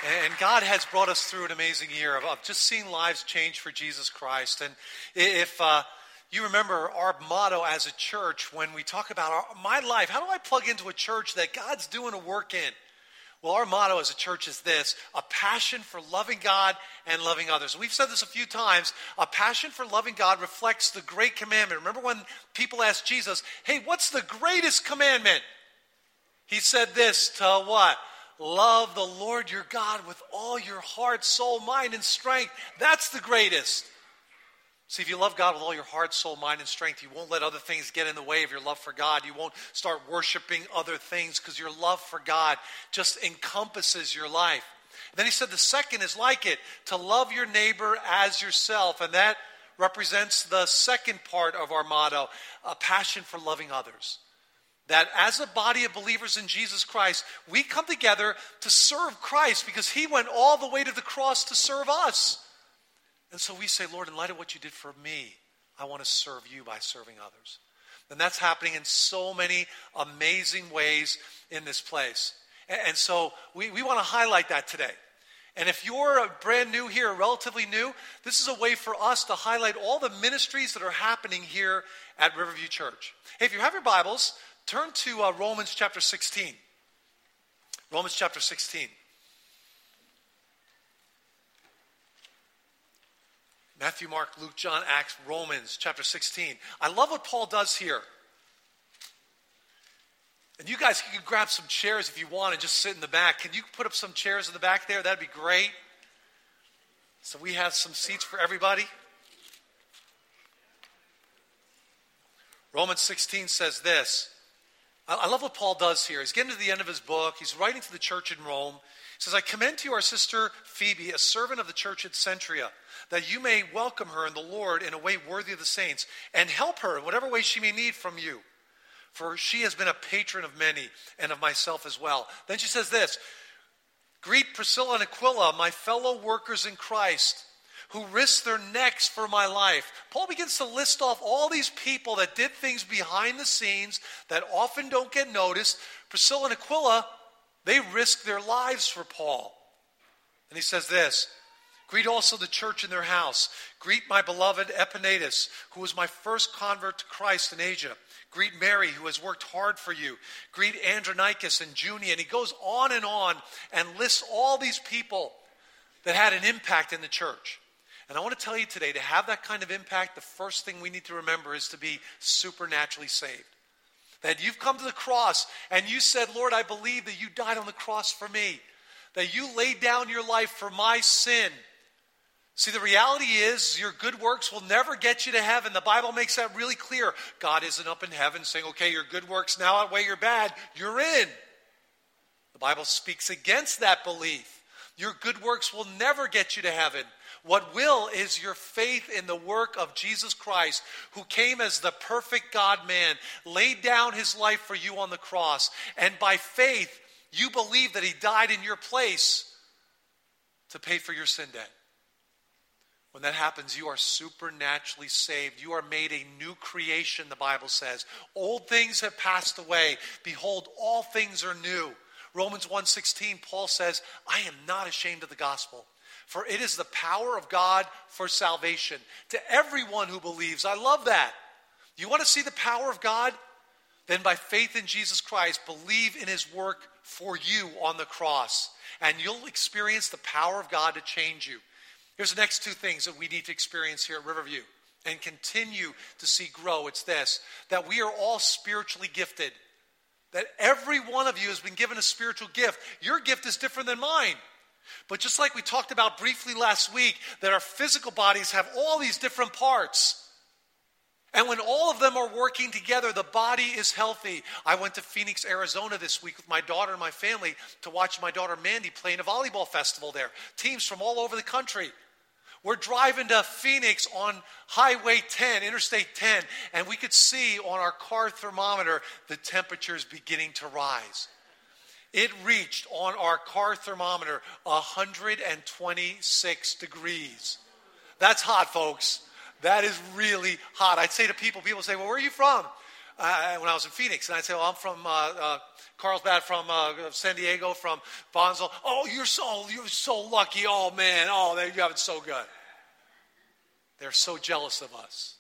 And God has brought us through an amazing year of just seeing lives change for Jesus Christ. And if you remember our motto as a church, when we talk about my life, how do I plug into a church that God's doing a work in? Well, our motto as a church is this: a passion for loving God and loving others. We've said this a few times. A passion for loving God reflects the great commandment. Remember when people asked Jesus, hey, what's the greatest commandment? He said this, to what? Love the Lord your God with all your heart, soul, mind, and strength. That's the greatest. See, if you love God with all your heart, soul, mind, and strength, you won't let other things get in the way of your love for God. You won't start worshiping other things because your love for God just encompasses your life. And then he said the second is like it, to love your neighbor as yourself. And that represents the second part of our motto, a passion for loving others. That as a body of believers in Jesus Christ, we come together to serve Christ because he went all the way to the cross to serve us. And so we say, Lord, in light of what you did for me, I want to serve you by serving others. And that's happening in so many amazing ways in this place. And so we want to highlight that today. And if you're brand new here, relatively new, this is a way for us to highlight all the ministries that are happening here at Riverview Church. Hey, if you have your Bibles, turn to Romans chapter 16. Romans chapter 16. Matthew, Mark, Luke, John, Acts, Romans chapter 16. I love what Paul does here. And you guys can grab some chairs if you want and just sit in the back. Can you put up some chairs in the back there? That'd be great. So we have some seats for everybody. Romans 16 says this. I love what Paul does here. He's getting to the end of his book. He's writing to the church in Rome. He says, I commend to you our sister Phoebe, a servant of the church at Centria, that you may welcome her in the Lord in a way worthy of the saints, and help her in whatever way she may need from you. For she has been a patron of many, and of myself as well. Then she says this, greet Priscilla and Aquila, my fellow workers in Christ, who risked their necks for my life. Paul begins to list off all these people that did things behind the scenes that often don't get noticed. Priscilla and Aquila, they risked their lives for Paul. And he says this, greet also the church in their house. Greet my beloved Epaenetus, who was my first convert to Christ in Asia. Greet Mary, who has worked hard for you. Greet Andronicus and Junia. And he goes on and lists all these people that had an impact in the church. And I want to tell you today, to have that kind of impact, the first thing we need to remember is to be supernaturally saved. That you've come to the cross and you said, Lord, I believe that you died on the cross for me. That you laid down your life for my sin. See, the reality is your good works will never get you to heaven. The Bible makes that really clear. God isn't up in heaven saying, okay, your good works now outweigh your bad. You're in. The Bible speaks against that belief. Your good works will never get you to heaven. What will is your faith in the work of Jesus Christ, who came as the perfect God-man, laid down his life for you on the cross, and by faith, you believe that he died in your place to pay for your sin debt. When that happens, you are supernaturally saved. You are made a new creation, the Bible says. Old things have passed away. Behold, all things are new. Romans 1:16, Paul says, I am not ashamed of the gospel, for it is the power of God for salvation to everyone who believes. I love that. You want to see the power of God? Then by faith in Jesus Christ, believe in his work for you on the cross, and you'll experience the power of God to change you. Here's the next two things that we need to experience here at Riverview and continue to see grow. It's this, that we are all spiritually gifted. That every one of you has been given a spiritual gift. Your gift is different than mine. But just like we talked about briefly last week, that our physical bodies have all these different parts. And when all of them are working together, the body is healthy. I went to Phoenix, Arizona this week with my daughter and my family to watch my daughter Mandy play in a volleyball festival there. Teams from all over the country. We're driving to Phoenix on Highway 10, Interstate 10, and we could see on our car thermometer the temperatures beginning to rise. It reached on our car thermometer 126 degrees. That's hot, folks. That is really hot. I'd say to people say, well, where are you from? when I was in Phoenix, and I'd say, well, I'm from Carlsbad, from San Diego, from Bonsall. Oh, you're so lucky. Oh, man. Oh, you have it so good. They're so jealous of us.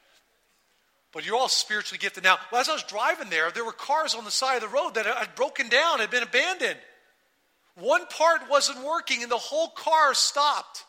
But you're all spiritually gifted. Now, as I was driving there were cars on the side of the road that had broken down, had been abandoned. One part wasn't working, and the whole car stopped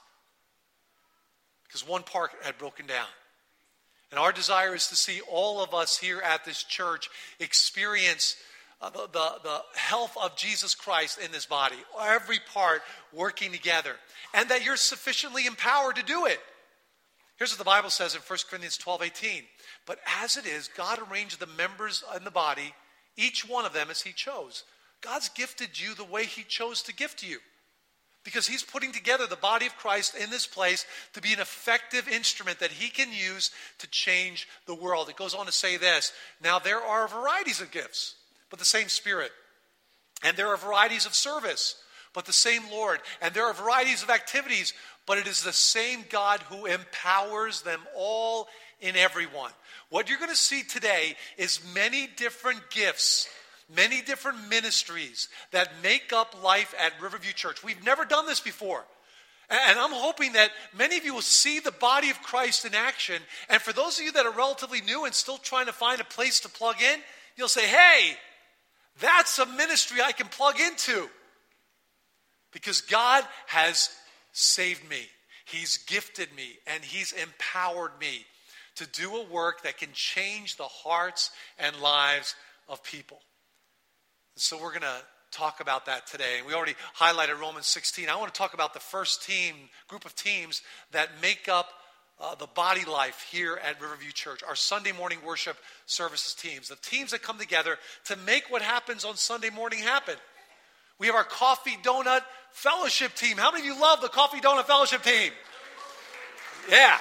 because one part had broken down. And our desire is to see all of us here at this church experience the health of Jesus Christ in this body, every part working together, and that you're sufficiently empowered to do it. Here's what the Bible says in 1 Corinthians 12:18. But as it is, God arranged the members in the body, each one of them as he chose. God's gifted you the way he chose to gift you. Because he's putting together the body of Christ in this place to be an effective instrument that he can use to change the world. It goes on to say this. Now there are varieties of gifts, but the same Spirit. And there are varieties of service, but the same Lord. And there are varieties of activities, but it is the same God who empowers them all in everyone. What you're going to see today is many different gifts, many different ministries that make up life at Riverview Church. We've never done this before. And I'm hoping that many of you will see the body of Christ in action. And for those of you that are relatively new and still trying to find a place to plug in, you'll say, hey, that's a ministry I can plug into. Because God has saved me. He's gifted me and he's empowered me to do a work that can change the hearts and lives of people. And so we're going to talk about that today. And we already highlighted Romans 16. I want to talk about the first group of teams that make up the body life here at Riverview Church, our Sunday morning worship services teams, the teams that come together to make what happens on Sunday morning happen. We have our Coffee Donut Fellowship team. How many of you love the Coffee Donut Fellowship team? Yeah.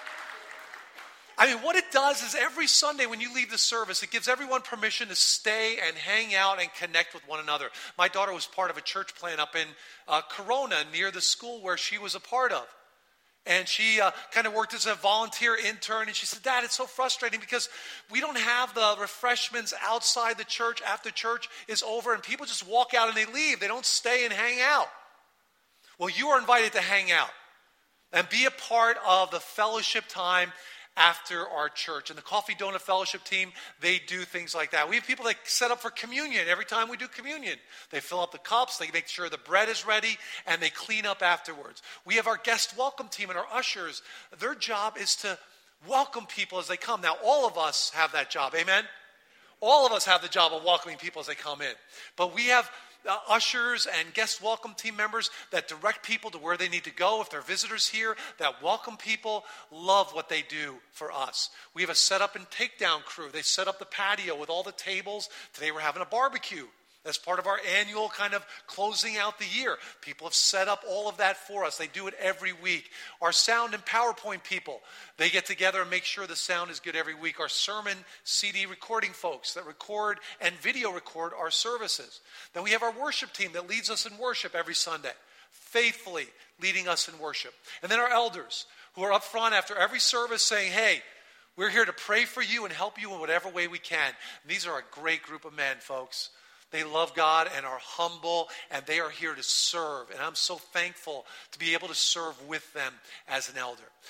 I mean, what it does is every Sunday when you leave the service, it gives everyone permission to stay and hang out and connect with one another. My daughter was part of a church plant up in Corona near the school where she was a part of. And she kind of worked as a volunteer intern. And she said, Dad, it's so frustrating because we don't have the refreshments outside the church after church is over. And people just walk out and they leave. They don't stay and hang out. Well, you are invited to hang out and be a part of the fellowship time after our church. And the Coffee Donut Fellowship team, they do things like that. We have people that set up for communion every time we do communion. They fill up the cups, they make sure the bread is ready, and they clean up afterwards. We have our guest welcome team and our ushers. Their job is to welcome people as they come. Now, all of us have that job, amen? All of us have the job of welcoming people as they come in. But we have ushers and guest welcome team members that direct people to where they need to go. If they're visitors here, that welcome people, love what they do for us. We have a setup and takedown crew. They set up the patio with all the tables. Today we're having a barbecue. That's part of our annual kind of closing out the year. People have set up all of that for us. They do it every week. Our sound and PowerPoint people, they get together and make sure the sound is good every week. Our sermon CD recording folks that record and video record our services. Then we have our worship team that leads us in worship every Sunday, faithfully leading us in worship. And then our elders who are up front after every service saying, hey, we're here to pray for you and help you in whatever way we can. And these are a great group of men, folks. They love God and are humble, and they are here to serve. And I'm so thankful to be able to serve with them as an elder.